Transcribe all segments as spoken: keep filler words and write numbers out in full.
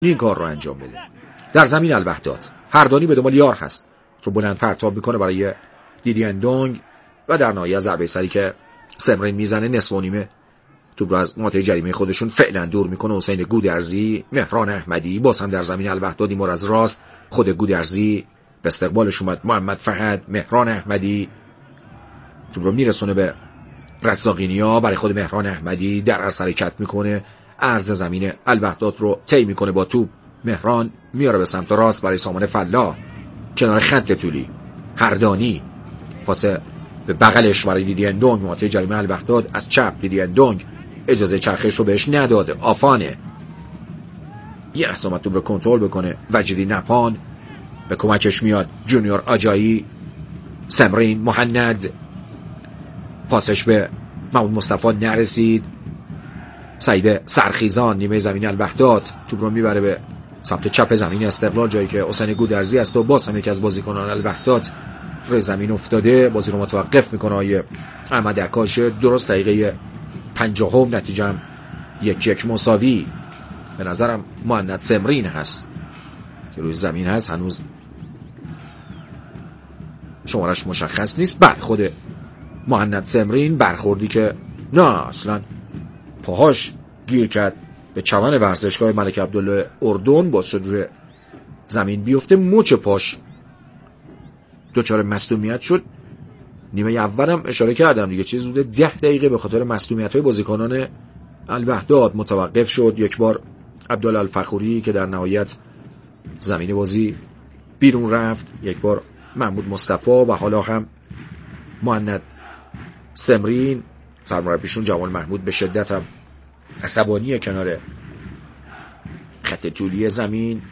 این کار رو انجام بده. در زمین الوحدات هردانی به دنبال یار هست، رو بلند پرتاب میکنه برای دیدی اندونگ و در نهایت ضربه سری که سمرین میزنه نصف و نیمه توپ رو از منطقه جریمه خودشون فعلا دور میکنه. حسین گودرزی، مهران احمدی باز هم در زمین الوحدات، این از راست خود گودرزی به استقبالش اومد. محمد فهد، مهران احمدی توپ رو میرسونه به رزاقینیا برای خود مهران احمدی، در از حرکت میکنه، عرض زمین الوحدات رو طی میکنه با توپ. مهران میاره به سمت راست برای سامان فلا کنار خط طولی. هردانی پاس به بغلش برای دیدی اندونگ، منطقه جریمه الوحدات از چپ. دیدی اندونگ اجازه چرخش رو بهش نداده. آفانه یه لحظه اومد توپ رو کنترل بکنه. وجیدی نپان به کمکش میاد. جونیور آجایی، سمرین، مهند، پاسش به محمود مصطفی نرسید. سعید سرخیزان نیمه زمین الوحدات توپ رو میبره به سمت چپ زمین استقلال، جایی که حسین گودرزی است و باز هم یکی از بازیکنان الوحدات روی زمین افتاده. بازی رو متوقف میکنه آیه احمد عکاش. درست دقیقه پنجاهم نتیجه هم یک یک مساوی. به نظرم مهند سمرین هست که روی زمین هست، هنوز شمارش مشخص نیست. بعد خود مهند سمرین برخوردی که نه اصلا پاهاش گیر کرد به چمن ورزشگاه ملک عبدالله اردن، باز شد روی زمین بیفته. مچ پاش دچار مصدومیت شد. نیمه اولم اشاره کردم دیگه، چیز بوده ده دقیقه به خاطر مصدومیت‌های بازیکنان الوحدات متوقف شد. یک بار عبدالله الفخوری که در نهایت زمین بازی بیرون رفت، یک بار محمود مصطفی و حالا هم مهند سمرین. سرمربیشون جمال محمود به شدت هم عصبانی کنار خط طولی زمین.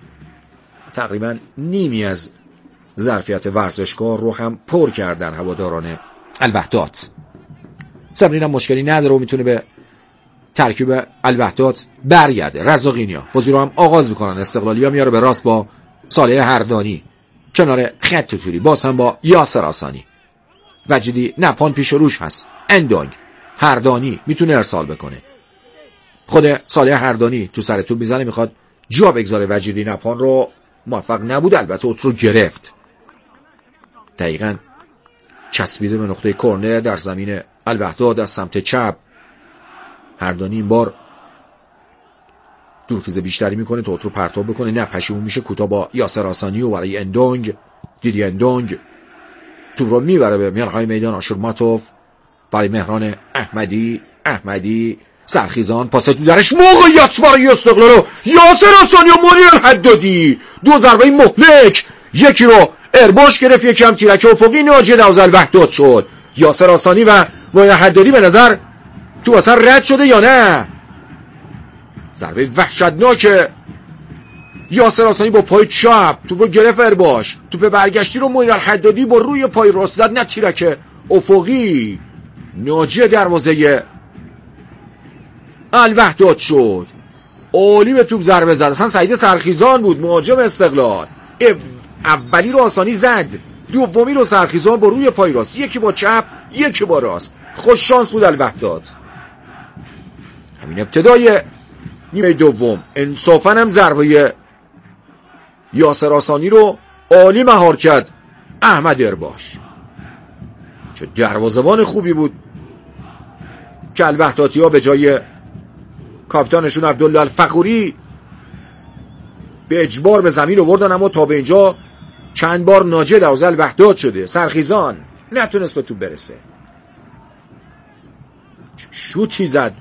تقریبا نیمی از ظرفیت ورزشگاه رو هم پر کردن هواداران الوحدات. سمرین هم مشکلی نداره و میتونه به ترکیب الوحدات برگرده. رزاقینیا بازی رو هم آغاز میکنن. استقلالیا میاره به راست با صالح هردانی کنار خط طولی، باز هم با یاسر آسانی. وجیدی نپان پیش روش هست. اندونگ، هردانی میتونه ارسال بکنه. خود صالح هردانی تو سر توپ میزنه، میخواد جا بگذاره وجیدی نپان رو، موفق نبود. البته اوت رو گرفت، دقیقاً چسبیده به نقطه کرنر در زمین الوحدات از سمت چپ. هردانی این بار دورخیز بیشتری میکنه تا اوت رو پرتاب بکنه، نه پشیمون میشه. کوتاه با یاسر آسانی و برای اندونگ. دیدی اندونگ توپ رو میبره به میانهای میدان. آشورماتوف برای مهران احمدی. احمدی سرخیزان پاس تو درش، موقعیت برای استقلال رو یاسر آسانی و منیر حدادی. دو ضربه مهلک، یکی رو ارباش گرفت، یکی هم تیرک افقی ناجی دوزل الوحدات شد. یاسر آسانی و منیر حدادی به نظر تو اصلا رد شده یا نه. ضربه وحشتناک یاسر آسانی با پای چپ توپو گرفت ارباش. توپ برگشتی رو منیر حدادی با روی پای راست زد، نه تیرک افقی ناجی دروازه الوحدات شد. عالی به توپ ضربه زد. اصلا سعید سرخیزان بود مهاجم استقلال. اولی رو آسانی زد، دومی رو سرخیزان با روی پای راست، یکی با چپ یکی با راست. خوش شانس بود الوحدات. همین ابتدای نیمه دوم انصافا هم ضربه یاسر آسانی رو عالی مهار کرد احمد ارباش. چه دروازه‌بان خوبی بود که الوحداتی ها به جای کاپیتانشون عبدالله الفخوری به اجبار به زمین آوردن، اما تا به اینجا چند بار ناجی دروازه الوحدات شده. سرخیزان نتونست به توپ برسه. شوتی زد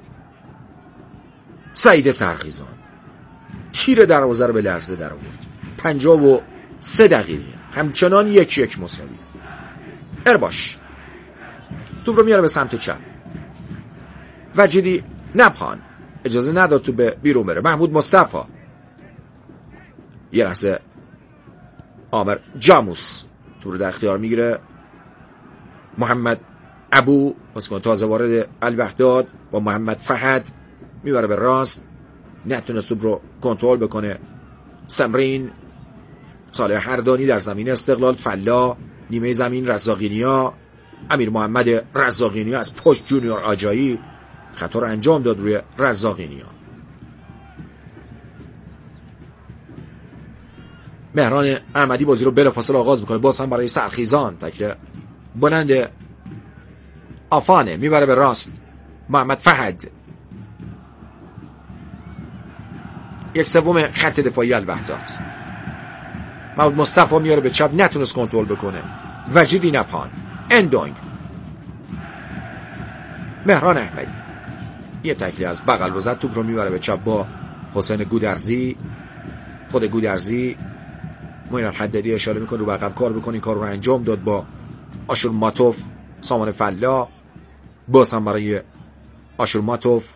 سعید سرخیزان، تیر دروازه رو به لرزه در آورد. پنجاه و سه دقیقه همچنان یک یک مساوی. ارباش توپ رو میاره به سمت چپ. وجیدی نپان اجازه نداد تو به بیرون بره. محمود مصطفی، یه لحظه عامر جاموس تو رو در اختیار میگیره. محمد ابو بازیکن تازه وارد الوحدات با محمد فهد میبره به راست، نتونست توپ رو کنترل بکنه. سمرین، صالح هردانی در زمین استقلال، فلا نیمه زمین رزاقینیا. امیر محمد رزاقینیا از پشت جونیور آجایی خطا رو انجام داد روی رزاقینیا. مهران احمدی بازی رو بلافاصله آغاز میکنه، باز هم برای سرخیزان. تکل بلند آفانه میبره به راست محمد فهد. یک سوم خط دفاعی الوحدات. محمود مصطفی میاره به چپ، نتونست کنترل بکنه. وجیدی نپان، اندونگ، مهران احمدی یه تکلی از بغل رو زد، توپ رو میبره به چپ با حسین گودرزی. خود گودرزی معین الحدادی اشاره میکنه رو به عقب کار بکنه، این کار رو انجام داد با آشور ماتوف. سامان فلا باز هم برای آشور ماتوف.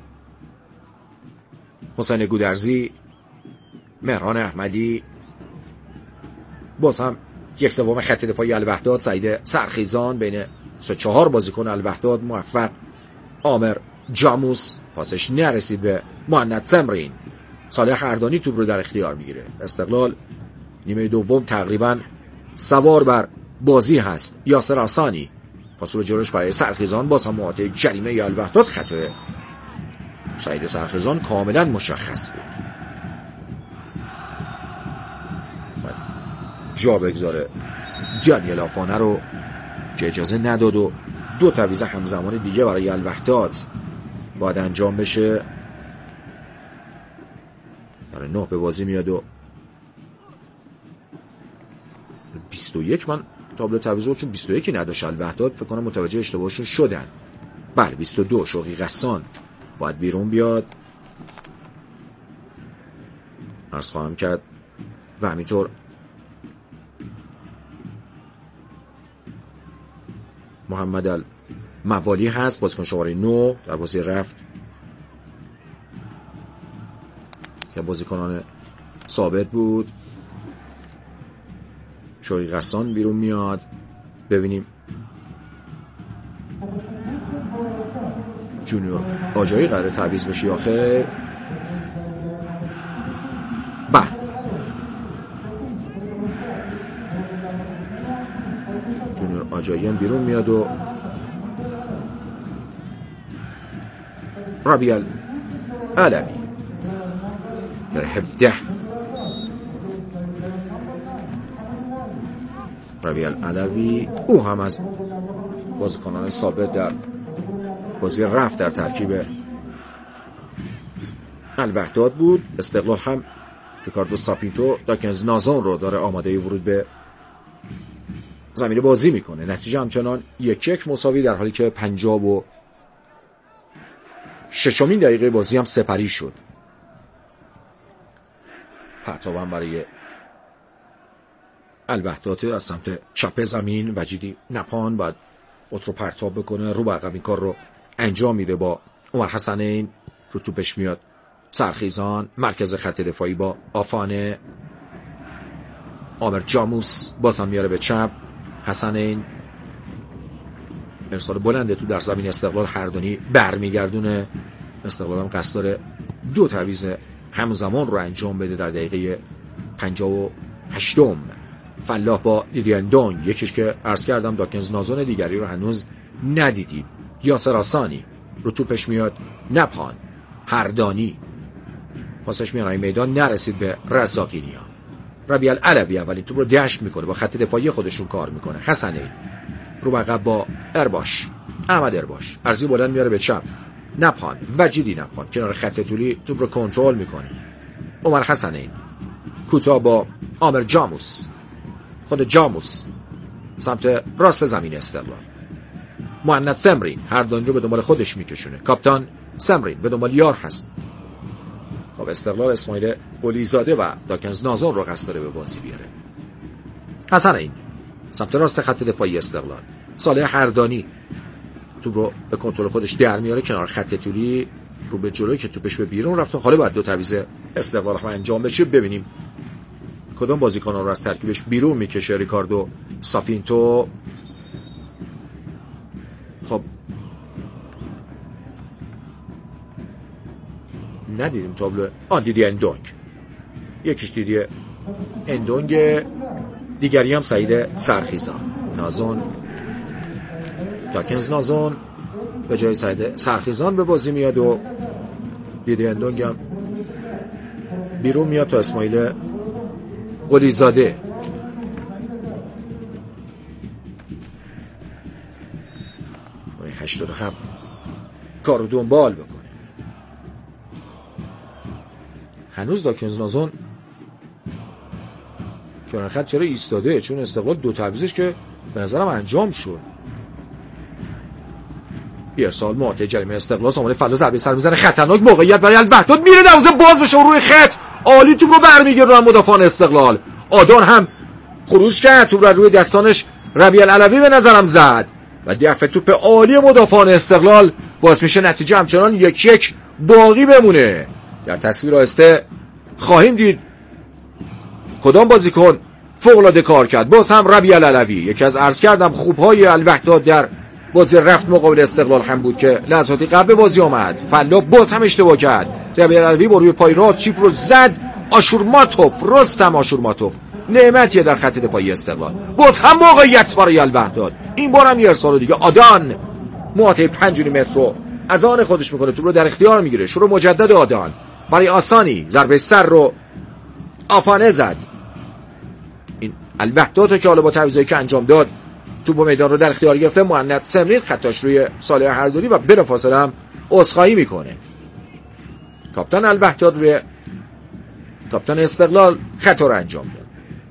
حسین گودرزی، مهران احمدی، باز هم یک سوم خط دفاعی الوحدات. سعید سرخیزان بین سه چهار بازیکن الوحدات موفق. عامر جاموس پاسش نرسید به مهند سمرین. صالح اردانی توپ رو در اختیار میگیره. استقلال نیمه دوم تقریبا سوار بر بازی هست. یاسر آسانی پاس رو جلوش برای سرخیزان، باز هم محاطه جریمه الوحدات. خطا سعید سرخیزان کاملا مشخص بود. جا بگذاره دانیل آفانه رو که اجازه نداد و دو تعویض همزمان دیگه برای الوحدات باید انجام بشه. برای نه به بازی میاد و بیست و یک من تابلو تعویض چون بیست و یک نداشت الوحدات، فکر کنم متوجه اشتباهشون شدن. بله بیست و دو شوقی غسان باید بیرون بیاد. عرض خواهم کرد و همینطور محمد الموالی هست، بازیکن شماره نه در بازی رفت که بازیکنان ثابت بود. شوقی غسان بیرون میاد. ببینیم جونیور آجایی قراره تعویض بشه یا خیر. بله جونیور آجایی هم بیرون میاد و ربیع علوی در هفده. ربیع علوی او هم از بازیکنان ثابت در بازی رفت در ترکیب الوحدات بود. استقلال هم ریکاردو ساپینتو داکنز نازون رو داره آماده ورود به زمین بازی میکنه. نتیجه همچنان یک یک مساوی، در حالی که پنجاه و ششمین دقیقه بازی هم سپری شد. پرتاب برای الوحدات از سمت چپ زمین. وجیدی نپان باید اوت رو پرتاب بکنه، رو به عقب این کار رو انجام میده با عمر حسنین. رو توپش میاد سرخیزان، مرکز خط دفاعی با آفانه. عامر جاموس باز هم میاره به چپ. حسنین ارسال بلنده تو در زمین استقلال. هردانی برمیگردونه. استقلال هم قصد داره دو تعویض همزمان رو انجام بده در دقیقه پنجاه و هشتم. فلاح با دیدیندون، یکیش که عرض کردم داکنز نازون، دیگری رو هنوز ندیدیم. یاسر آسانی رو توپش میاد نپان. هردانی پاسش میاد میدان، نرسید به رزاقی نیا. ربیع علوی اولین توپ رو دشت میکنه، با خط دفاعی خودشون کار میکنه. حسنین رو به عقب با ارباش، احمد ارباش ارزی بلند میاره به چپ. نپان، وجیدی نپان کنار خط طولی توپ رو کنترل میکنه. عمر حسنین کوتاه با عامر جاموس. خود جاموس سمت راست زمین استقلال. مهند سمرین هر دانی رو به دنبال خودش میکشونه. کاپیتان سمرین به دنبال یار هست. خب استقلال اسماعیل قلیزاده و داکنز نازون رو قصد داره به بازی بیاره. حسنین سمت راست خط دفاعی استقلال. صالح اردانی توپ رو به کنترل خودش در میاره کنار خط طولی، رو به جلوی که توپش به بیرون رفته. حالا باید دو تعویض استقلال هم انجام بشه. ببینیم کدام بازیکنان رو از ترکیبش بیرون میکشه. ریکاردو ساپینتو. خب ندیدیم تابلو. آن دیدی اندونگ، یکیش دیدی اندونگ، دیگری هم سعید سرخیزان. نازون داکنز نازون به جای سعید سرخیزان به بازی میاد و دیدی اندونگ هم بیرون میاد تا اسماعیل قلی زاده. هشتاد و هفت کارو دنبال بکنه. هنوز داکنز نازون کنار خط چرا ایستاده؟ چون استقلال دو تعویضش که به نظرم انجام شد. ارسال محاطه جریمه استقلال، سامان فلا ضربه سر میزنه، خطرناک موقعیت برای الوحداد، میره دروازه باز بشه روی خط، عالی توپ رو برمیگیره رو مدافعان استقلال. آدان هم خروج کرد، توپ رو روی دستانش ربیع العلوی به نظرم زد و دفع توپ عالی مدافعان استقلال باعث میشه نتیجه همچنان یک یک باقی بمونه. در تصویر آهسته خواهیم دید کدام بازیکن فوق‌العاده کار کرد. باز هم ربیع العلوی، یکی از عرض کردم خوبهای الوحداد در بازی رفت مقابل استقلال هم بود که لحظاتی قبل بازی آمد. فلا باز هم اشتباه کرد. ربیع العلوی با روی پای راست چیپ رو زد. آشورماتوف، رستم آشورماتوف نعمتیه در خط دفاعی استقلال. باز هم موقعیت برای الوحداد، این بار هم یه ارسال دیگه. آدان محاطه پنج متر رو از آن خودش میکنه، توپ رو در اختیار میگیره. شروع مجدد آدان برای آسانی، ضربه سر رو آفانه زد. این الوحداد که حالا با تعویضایی که انجام داد توپ میدان رو در اختیار گرفته. مهند سمرین خطاش روی صالح هردوری و بلافاصله هم عذرخواهی میکنه. کاپیتان الوحداد روی کاپیتان استقلال خطا رو انجام داد.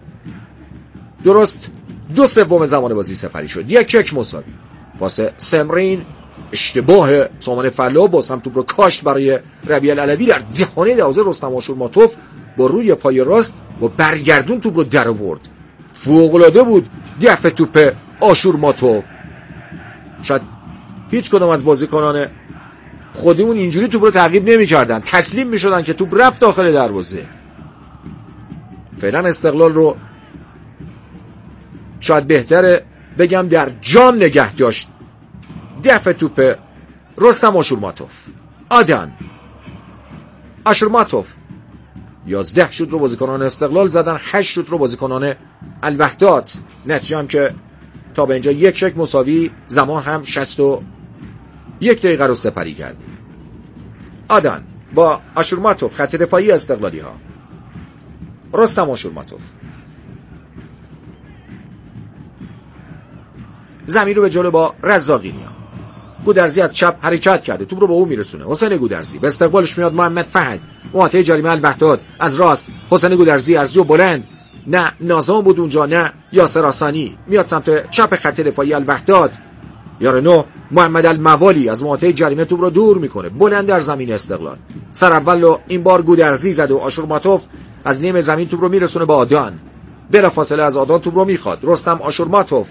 درست دو سوم زمان بازی سپری شد. یک یک مساوی. پاس سمرین، اشتباه سامان فلا، باز هم توپ رو کاشت برای ربیع العلوی در دهانه دروازه. رستم آشورماتوف با روی پای راست و برگردون توپ رو در آورد. فوق‌العاده بود دفع توپ آشورماتوف. شاید هیچ کدوم از بازیکنان خودمون اینجوری توپ رو تعقیب نمی‌کردن، تسلیم می‌شدن که توپ رفت داخل دروازه. فعلا استقلال رو شاید بهتره بگم در جان نگه داشت دفع توپ رستم آشورماتوف. آدان آشورماتوف یازده شوت رو بازیکنان استقلال زدن، هشت شوت رو بازیکنان الوحداد. نتیجه هم که تا به اینجا یک یک مساوی، زمان هم شصت و یک دقیقه رو سپری کردیم. آدان با آشورماتوف خط دفاعی استقلالی ها. رستم آشورماتوف زمین رو به جلو با رزاقینی ها. گودرزی از چپ حرکت کرده، توپ رو به او میرسونه. حسین گودرزی به استقبالش میاد. محمد فهد محاطه جریمه الوحداد از راست. حسین گودرزی از جو بلند، نه نازم بود اونجا، نه یاسر آسانی میاد سمت چپ خط دفاعی الوحداد. یار نو محمد الموالی از محاطه جریمه توپ رو دور میکنه بلند در زمین استقلال. سر اول رو این بار گودرزی زد و آشورماتوف از نیم زمین توپ رو میرسونه با آدان. بلافاصله از آدان توپ رو میخواد رستم آشورماتوف.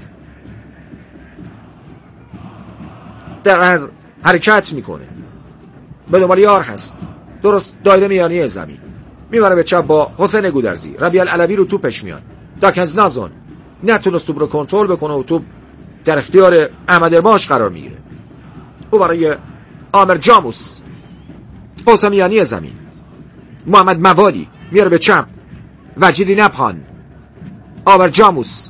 در از حرکت میکنه، به دنبال یار هست، درست دایره میانی زمین میبره به چپ با حسین گودرزی. ربیع العلوی رو توپش میاد. داکنز نازون نتونست توپ رو کنترل بکنه و توپ در اختیار احمد ارماش قرار میگیره. او برای آمر جاموس، پاس میانی زمین. محمد موالی میاره به چپ، وجیدی نپان. آمر جاموس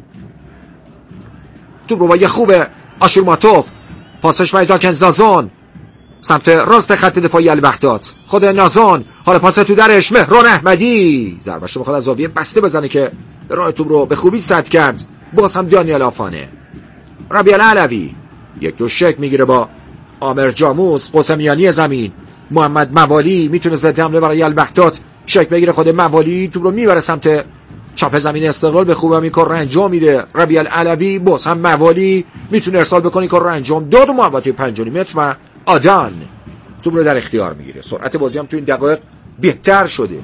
توپ رو با یه خوب آشورماتوف، پاسش برای داکنز نازون سمت راست خط دفاعی الوحداد. خود نازون حالا پاس تو درش. مهران احمدی ضربه‌اش رو بخواد از زاویه بسته بزنه که راه توپ رو به خوبی سد کرد. باز هم دانیال آفانه. ربیع العلوی یک دو شک میگیره با آمر جاموس. قسمیانی زمین. محمد موالی میتونه ضد حمله برای الوحداد شک بگیره. خود موالی توپ رو میبره سمت چپ زمین استقلال. به خوبی این کار رو انجام میده ربیع العلوی. باز هم موالی میتونه ارسال بکنه، این کار رو انجام داد و محوطه پنج متر و آدان توپ رو در اختیار میگیره. سرعت بازی هم تو این دقایق بهتر شده.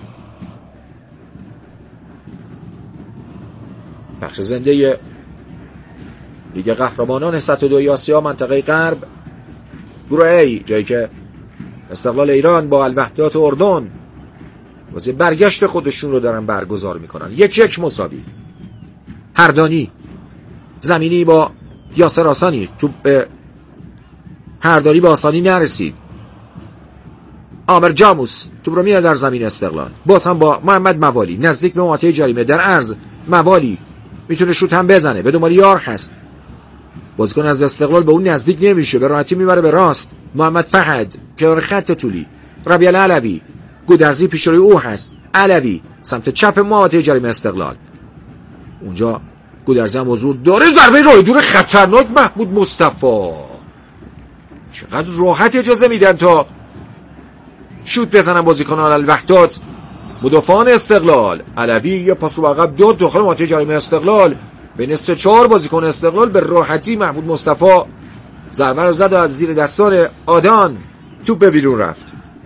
بخش زنده لیگ قهرمانان صد و دو آسیا منطقه غرب، گروه ای، جایی که استقلال ایران با الوحدات اردن واسه برگشت خودشون رو دارن برگزار میکنن. یک یک مساوی. هردانی زمینی با یاسر آسانی، توپ به هردانی با آسانی نرسید. آمر جاموس توپ رو میاره در زمین استقلال. باز هم با محمد موالی نزدیک به محاطه جریمه در عرض. موالی میتونه شوت هم بزنه، به دنبال یار هست. بازیکن از استقلال به اون نزدیک نمیشه، به راحتی میبره به راست. محمد فهد کنار خط طولی. ربیع العلوی، گودرزی پیش روی او هست. علوی سمت چپ محوطه جریمه استقلال. اونجا گودرزی هم حضور داره، ضربه راه دور خطرناک محمود مصطفی. چقدر راحت اجازه میدن تا شوت بزنن بازیکنان الوحدات. مدافعان استقلال، علوی یا پاسو عقب داد داخل محوطه جریمه استقلال، بین سه چهار بازیکن استقلال به راحتی محمود مصطفی ضربه رو زد و از زیر دستان آدان توپ به بیرون رفت.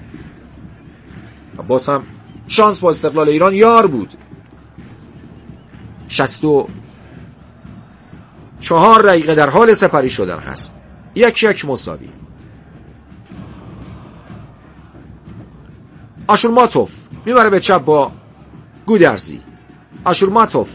باز هم شانس با استقلال ایران یار بود. شصت و چهار دقیقه در حال سپری شدن هست. یک یک مساوی. آشورماتوف میبره به چپ با گودرزی. آشورماتوف،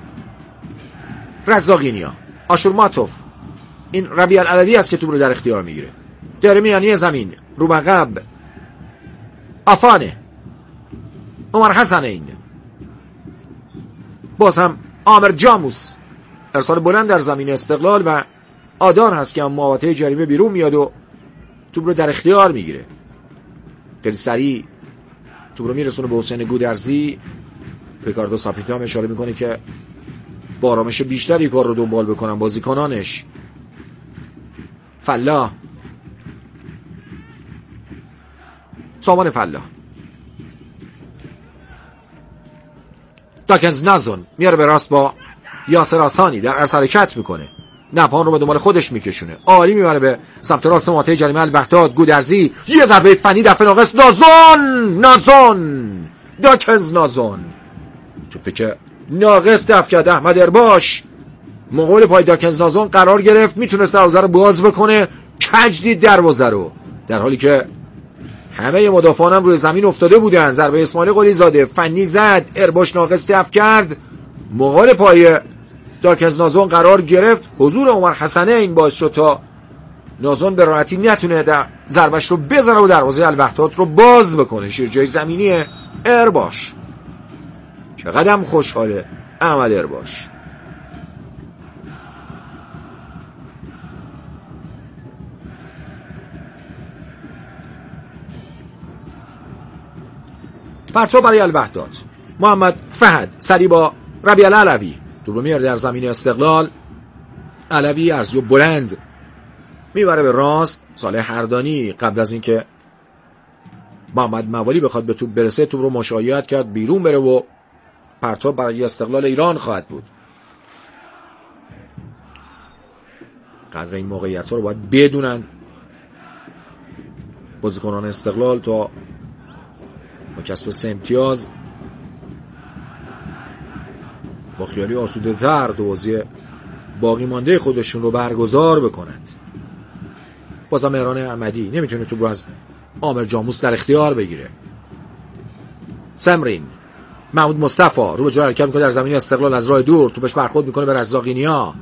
رزاقینیا، آشورماتوف. این ربیع العلوی است که توپ رو در اختیار میگیره. داره میانی زمین رو مقب. آفانه، عمر حسنین، باز هم عامر جاموس. ارسال بلند در زمین استقلال و آدان هست که هم محوطه جریمه بیرون میاد و توپ رو در اختیار میگیره. خیلی سریع توپ رو میرسونه به حسین گودرزی. ریکاردو ساپیتو هم اشاره میکنه که با آرامش بیشتری کار رو دنبال بکنن بازیکنانش. فلاح، سامان فلاح، داکنز نازون میاره به راست با یاسر آسانی، در اثر حرکت میکنه، نپان رو به دنبال خودش میکشونه، عالی میبره به سمت راست محوطه جریمه الوحدات. گودرزی یه ضربه فنی دفع ناقص. نازون نازون داکنز نازون توپی که ناقص دفع کرد احمد ارباش. مقابل پای داکنز نازون قرار گرفت، میتونست دروازه رو باز بکنه، کج دید دروازه رو، در حالی که همه مدافعان هم روی زمین افتاده بودن. ضربه اسماعیل قلی زاده فنی زد، ارباش ناقص دفع کرد، مقابل پای داکنز نازون قرار گرفت. حضور عمر حسنین باعث شد تا نازون به راحتی نتونه در ضربش رو بزنه و دروازه الوحدات رو باز بکنه. شیرجه زمینی ارباش. چقدر هم خوشحاله احمد ارباش. پرتاب برای الوحدات. محمد فهد سری با ربیع العلوی توپ رو میاره در زمین استقلال. علوی ارزیو بلند میبره به راست. صالح هردانی قبل از اینکه محمد موالی بخواد به توپ برسه توپ رو مشایعت کرد بیرون بره و پرتاب برای استقلال ایران خواهد بود. قدر این موقعیت ها رو باید بدونن بازیکنان استقلال تا با کسب سه امتیاز با خیالی آسوده تر دو بازی باقی مانده خودشون رو برگزار بکنند. بازم مهران احمدی نمیتونه توپ رو از عامر جاموس در اختیار بگیره. سمرین، محمود مصطفی رو به جلو حرکت میکنه در زمین استقلال از راه دور، توپش برخورد میکنه به رزاقینیا.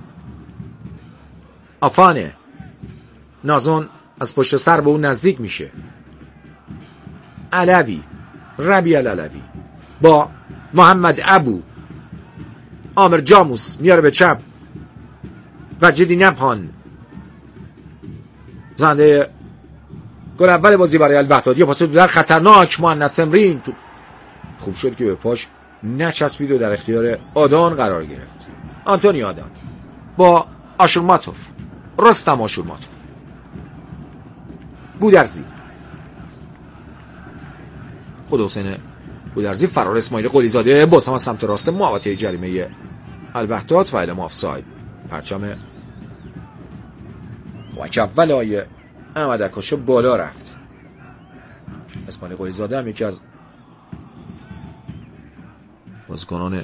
آفانه، نازون از پشت سر به اون نزدیک میشه. علوی، ربیع العلوی با محمد ابو. عامر جاموس میاره به چپ و جدی نپان زنده گل اول بازی برای الوحدات. یه پاس در خطرناک مهند سمرین تو خوب شد که به پاش نچسبید و در اختیار آدان قرار گرفت. آنتونی آدان با آشورماتوف، رستم آشورماتوف. گودرزی، خود حسین گودرزی فرار اسماعیل قلی زاده باز هم از سمت راست محوطه جریمه الوحدات و اعلام آفساید. پرچم وک اول آیه احمد عکاشه بالا رفت. اسماعیل قلی زاده هم یکی از بازیکنان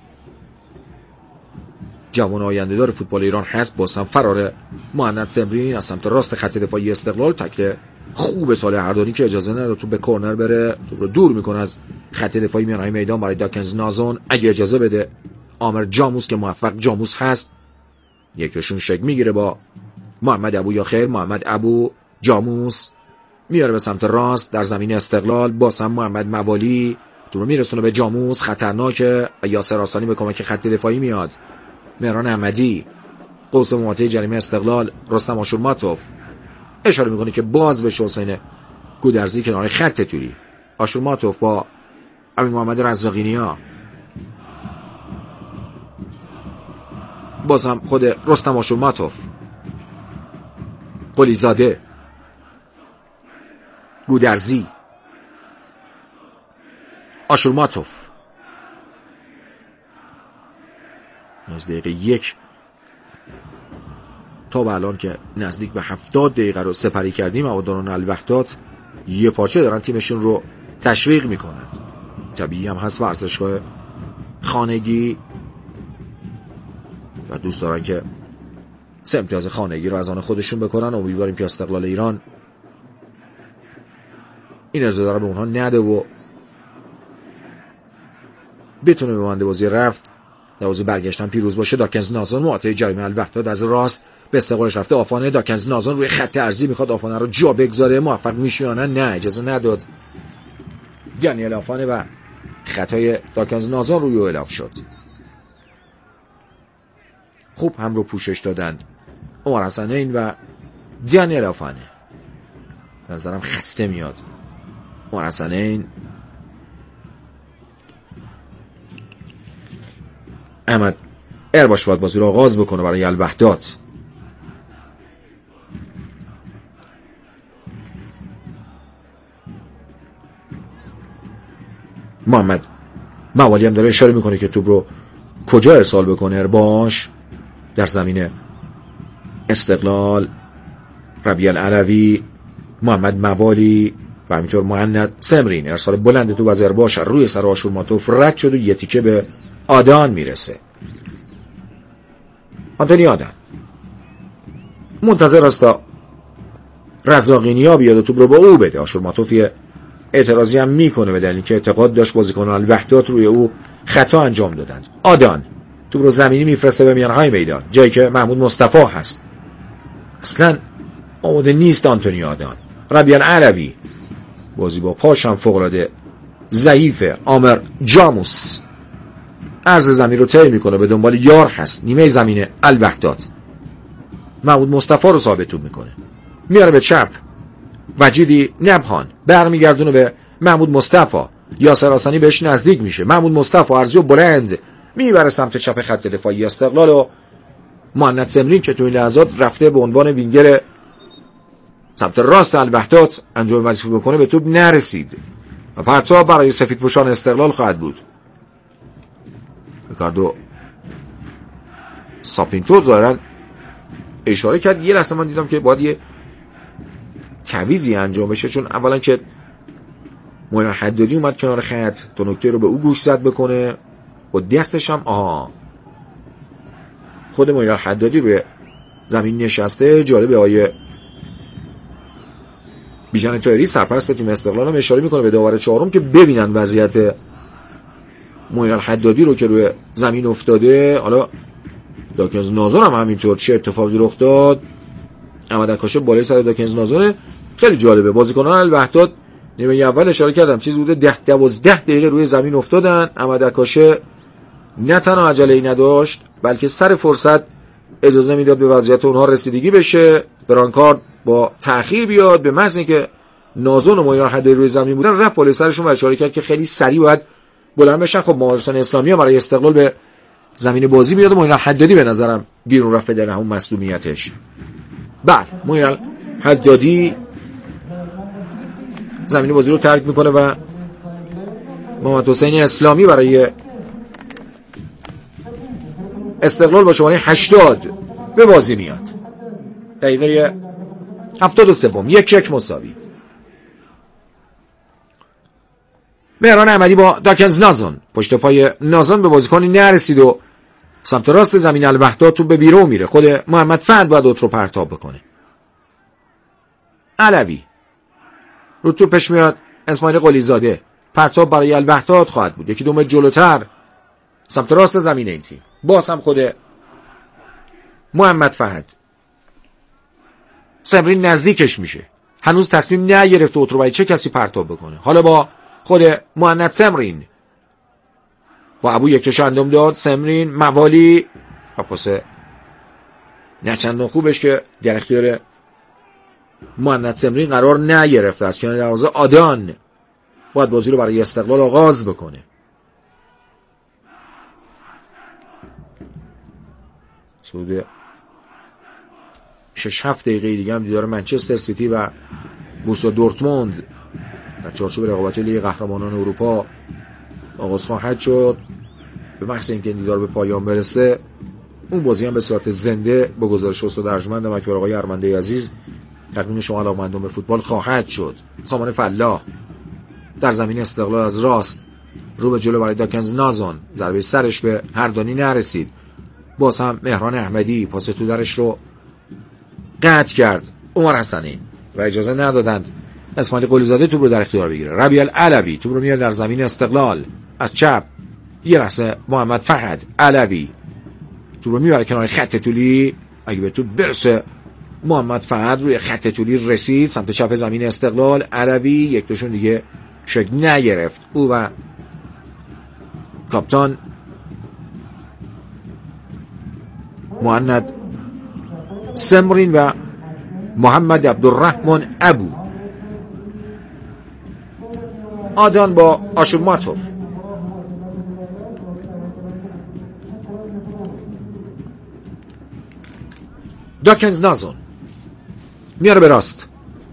جوان آینده دار فوتبال ایران هست. باز هم فرار مهند سمرین از سمت راست خط دفاعی استقلال. تکل خوب صالح هردانی که اجازه نداره تو به کورنر بره، تو رو دور میکنه از خط دفاعی میانهای میدان برای داکنز نازون. اگه اجازه بده عامر جاموس که موفق جاموس هست یکیشون شک میگیره با محمد ابو یا خیر. محمد ابو جاموس میاره به سمت راست در زمین استقلال. باز هم محمد موالی تو رو میرسونه به جاموس، خطرناکه. یاسر آسانی به کمک خط دفاعی میاد. مهران احمدی قوس محوطه جریمه استقلال. رستم آشورماتوف اشاره میکنه که باز به حسین گودرزی کنار خط توری. آشورماتوف با امین محمد رزاقینیا، بازم خود رستم آشورماتوف، قلیزاده، گودرزی، آشورماتوف. از دقیقه یک تا به الان که نزدیک به هفتاد دقیقه رو سپری کردیم، هواداران الوحدات یه پاچه دارن تیمشون رو تشویق میکنند. طبیعی هم هست ورزشگاه خانگی و دوست دارن که سه امتیاز خانگی رو از آن خودشون بکنن. امیدواریم که استقلال ایران این اجازه رو به اونها نده و بتونه به بنده بازی رفت در بازی برگشتن پیروز باشه. داکنز نازان مقاطع جریمه الوحدات از راست به استقبالش رفته. آفانه داکنز نازان روی خط عرضی میخواد آفانه رو جا بگذاره. موفق میشه یا نه؟ نه، اجازه نداد. دانیل آفانه و خطای داکنز نازان روی اعلام شد. خوب هم رو پوشش دادند عمر حسنین و دانیل آفانه. به نظرم خسته میاد عمر حسنین. احمد ارباش باید بازی رو آغاز بکنه برای الوحدات. محمد موالی هم داره اشاره میکنه که توپ رو کجا ارسال بکنه. ارباش در زمین استقلال، ربیع العلوی، محمد موالی و همینطور مهند سمرین. ارسال بلند توپ از ارباش روی سر آشورماتوف رد شد و یه تیکه به آدان میرسه. آنتونی آدان منتظر است تا رزاقینیا بیاد و توپ رو با او بده. آشورماتوف اعتراضی هم میکنه به دلیل که اعتقاد داشت بازیکنان الوحدات روی او خطا انجام دادند. آدان توپ رو زمینی میفرسته به میانهای میدان، جایی که محمود مصطفی هست. اصلا آماده نیست آنتونی آدان. ربیع العلوی بازی با پاش هم فوق‌العاده ضعیفه. عامر جاموس عرض زمین رو طی میکنه، به دنبال یار هست نیمه زمین الوحدات. محمود مصطفی رو ثابت میکنه، میاره به چپ. وجیدی نبخان برمیگردونه به محمود مصطفی. یاسر حسنی بهش نزدیک میشه. محمود مصطفی ارزیو بلند میبره سمت چپ خط دفاعی استقلال و مهند سمرین که تو این لحظات رفته به عنوان وینگر سمت راست الوحدات انجام وظیفه بکنه به توپ نرسید و پرتاب برای سفیدپوشان استقلال خواهد بود. ریکاردو ساپینتو ظاهرا اشاره کرد. یه لحظه من دیدم که باید یه تعویضی انجام بشه، چون اولا که موین حدادی اومد کنار خط، تو نکته رو به او گوش زد بکنه و دستش هم آها خود موین حدادی روی زمین نشسته. جالبه آیه بیژن طاهری سرپرست تیم استقلال هم اشاره میکنه به داور چهارم که ببینن وضعیت موین حدادی رو که روی زمین افتاده. حالا داکنز نازان هم همینطور چه اتفاقی رخ داد. احمد عکاشه بالای سر داکنز نازانه. خیلی جالبه. بازیکنان الوحدات نیمه اول اشاره کردم چیز بوده ده دوازده دقیقه روی زمین افتادن. احمد عکاشه نه تنها عجله‌ای نداشت بلکه سر فرصت اجازه میداد به وضعیت اونها رسیدگی بشه. برانکارد با تأخیر بیاد به محض اینکه نازان و موین حدادی روی زمین بودن رفت بالای سرشون و اشاره کرد که خیلی سریع باید بلند بشن. خب محمد اسلامی هم برای استقلال به زمین بازی بیاد و موین حدادی به نظرم بیرون رفت در اون مصدومیتش. بعد موین حدادی زمین بازی رو ترک میکنه و محمد حسین اسلامی برای استقلال با شماره هشتاد به بازی میاد. دقیقه هفتاد و سوم یک یک مساوی. مهران احمدی با داکنز نازان. پشت پای نازان به بازیکنی نرسید و سمت راست زمین الوحدات تو به بیرون میره. خود محمد فهد باید اوت رو پرتاب بکنه. علوی رو توپش میاد. اسماعیل قلیزاده پرتاب برای الوحدات خواهد بود. یکی دو متر جلوتر سمت راست زمین این تیم. باز هم خود محمد فهد. سمرین نزدیکش میشه. هنوز تصمیم نگرفته اوت رو برای چه کسی پرتاب بکنه. حالا با خود مهند سمرین با ابو یکش اندام داد. سمرین موالی و پاس نچندان خوبش که در اختیار مهند سمرین قرار نگرفته. از کنار دروازه آدان باید بازی رو برای استقلال آغاز بکنه. حدود شش هفت دقیقه دیگه هم دیدار منچستر سیتی و بوروسیا دورتموند در چارچوب رقابت لیگ قهرمانان اروپا آغاز خواهد شد. به محض اینکه این دیدار به پایان برسه، اون بازی هم به صورت زنده با گزارش استاد ارجمند مکتوب آقای ارمنده عزیز تقدیم شما علاقه‌مندان به فوتبال خواهد شد. سامان فلاح در زمین استقلال از راست رو به جلو برای داکنز نازون، ضربه سرش به هردانی نرسید. باز هم مهران احمدی پاس تو درش رو قطع کرد عمر حسنی و اجازه ندادند اسماعیل قلیزاده توپ رو در اختیار بگیره. ربیع العلوی توپ رو میاره در زمین استقلال از چپ، یه لحظه محمد فهد علوی توپ رو میاره کنار خط طولی، اگه به توپ برسه محمد فهد روی خط طولی رسید سمت چپ زمین استقلال. علوی یک دوشون دیگه شکل نگرفت، او و کاپتان مهند سمرین و محمد عبدالرحمن ابو. آدان با آشورماتوف، داکنز نازون میاره به راست،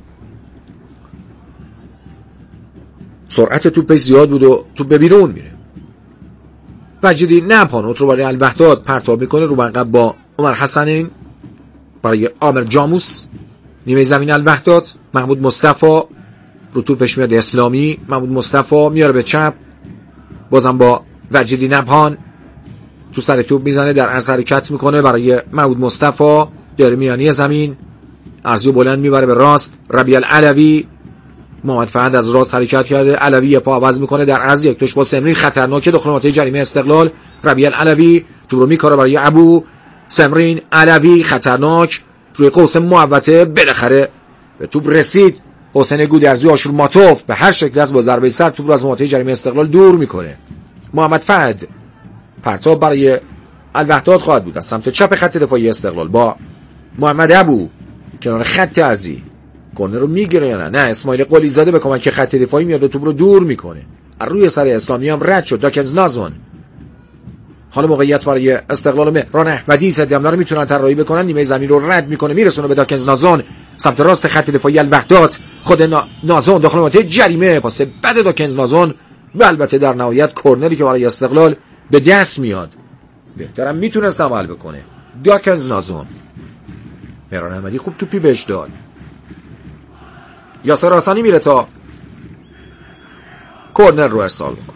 سرعت توپ زیاد بود و توپ به بیرون میره. وجیدی نپانوت رو برای الوحداد پرتاب میکنه رو منقب با عمر حسنین برای عامر جاموس نیمه زمین الوحداد. محمود مصطفی رو توپش میاد اسلامی، محمود مصطفی میاره به چپ، بازم با وجیدی نپان تو سر توپ میزنه، در عرض حرکت میکنه برای محمود مصطفی، در میانی زمین از یو بلند میبره به راست. ربیع العلوی، محمد فهد از راست حرکت کرده، علوی یه پا عوض میکنه در عرض یک توش با سمرین خطرناکه داخل منطقه جریمه استقلال. ربیع العلوی تو رو میکاره برای ابو، سمرین علوی خطرناک روی قوس محوطه، بالاخره به توپ رسید. حسین گودرزی آشورماتوف به هر شکل از با ضربه سر توپ رو از منطقه جریمه استقلال دور میکنه. محمد فهد پرتاب برای الوحداد خواهد بود از سمت چپ خط دفاعی استقلال با محمد ابو کنار خط ارضی. کورنر رو میگیره یا نه؟ نه، اسماعیل قلیزاده به کمک خط دفاعی میاد و توپ رو دور میکنه. از روی سر اسلامی هم رد شد. داکنز نازون، حالا موقعیت برای استقلال مهران احمدی، ضد حمله رو میتونن طراحی بکنن، نیمه زمین رو رد میکنه میرسونه به داکنز نازون سمت راست خط دفاعی الوحداد. خود نازون داخل منطقه جریمه، پاس بعد داکنز نازون و البته در نهایت کورنری که برای استقلال به دست میاد. بهترم میتونست عمل بکنه داکنز نازون. مهران احمدی خوب توپی بهش داد. یاسر حسنی میره تا کورنر رو ارسال بکنه.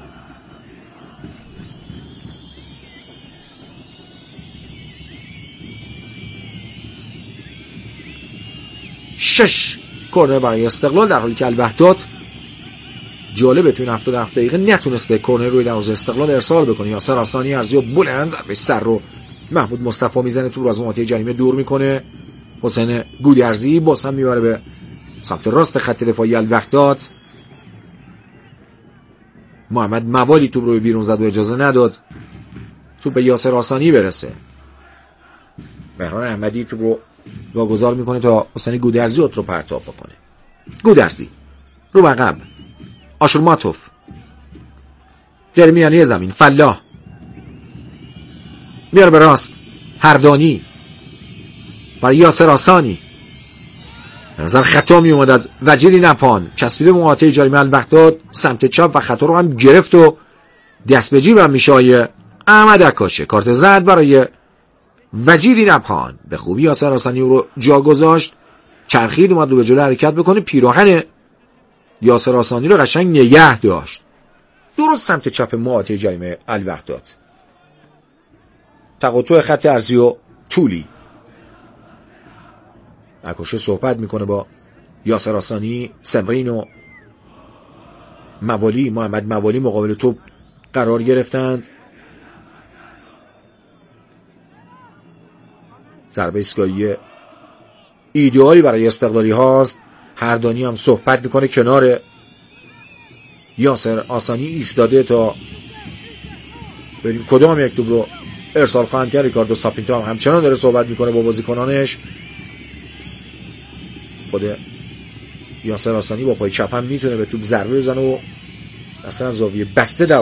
شش کورنر برای استقلال، در حالی که الوحداد جالبه تو این هفتاد هفت دقیقه نتونسته کورنر روی دروازه استقلال ارسال بکنه. یاسر حسنی ارزیو بلند ضربه سر رو محمود مصطفی میزنه، تو رو از منطقه جریمه دور میکنه. حسین گودرزی بازم میبره به سمت راست خط دفاعی الوحداد. محمد موالی توپ رو بیرون زد و اجازه نداد توپ به یاسر حسنی برسه. مهران احمدی توپ رو واگذار میکنه تا حسین گودرزی رو پرتاب بکنه. گودرزی رو عقب، آشورماتوف در میانی زمین، فلاح میاره به راست، هردانی برای یاسر حسنی. به نظر خطا می اومد از وجیدی نپان، چسبیده به محوطه جریمه الوحداد سمت چپ و خطا رو هم گرفت و دست به جیب هم میشه احمد عکاشه. کارت زرد برای وجیدی نپان. به خوبی یاسر حسنی رو جا گذاشت، چرخید اومد رو به جلو حرکت بکنه، پیراهن یاسر حسنی رو قشنگ نگه داشت درست سمت چپ محوطه جریمه الوحداد. تقاطع خط ارضی و طولی. عکاشه صحبت میکنه با یاسر حسنی. سمرین و موالی، محمد موالی مقابل توپ قرار گرفتند. ضربه ایستگاهی ایدئالی برای استقلالی هاست. هردانی هم صحبت میکنه کنار یاسر حسنی ایستاده تا ببینیم کدام یک توپ رو ارسال خواهند کرد. ریکاردو ساپینتو هم همچنان داره صحبت میکنه با بازیکنانش. خود یاسر حسانی با پای چپ هم میتونه به توپ ضربه بزنه و اصلا از زاویه بسته